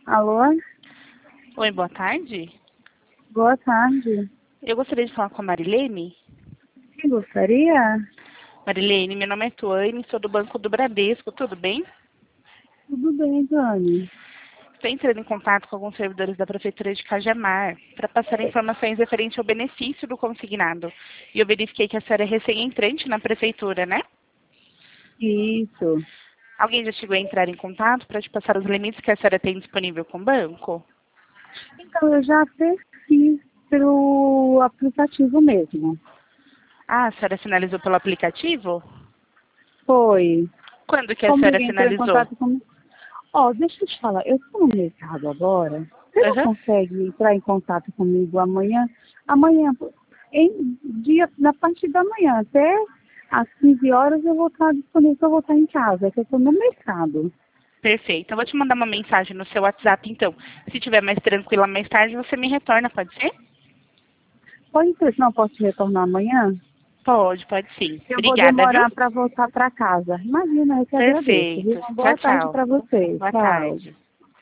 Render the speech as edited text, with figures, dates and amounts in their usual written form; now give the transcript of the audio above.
Alô? Oi, boa tarde. Boa tarde. Eu gostaria de falar com a Marilene. Quem gostaria? Marilene, meu nome é Tuane, sou do Banco do Bradesco, tudo bem? Tudo bem, Dani. Estou entrando em contato com alguns servidores da Prefeitura de Cajamar para passar informações referentes ao benefício do consignado. E eu verifiquei que a senhora é recém-entrante na Prefeitura, né? Isso. Alguém já chegou a entrar em contato para te passar os limites que a senhora tem disponível com o banco? Então, eu já até fiz pelo aplicativo mesmo. Ah, a senhora sinalizou pelo aplicativo? Foi. Quando que a Como senhora ninguém entrou em sinalizou? contato comigo. Ó, deixa eu te falar, eu estou no mercado agora. Você não Aham. consegue entrar em contato comigo amanhã? Amanhã, na parte da manhã, até às 15 horas eu vou estar disponível, eu vou estar em casa, é que eu estou no mercado. Perfeito. Eu vou te mandar uma mensagem no seu WhatsApp, então. Se tiver mais tranquila mais tarde, você me retorna, pode ser? Pode ser, não posso te retornar amanhã? Pode sim. Eu vou Obrigada, viu? demorar para voltar para casa. Imagina, eu que agradeço. Viu? Perfeito. Uma Tchau, boa tarde tchau. para você. Boa Tchau. tarde.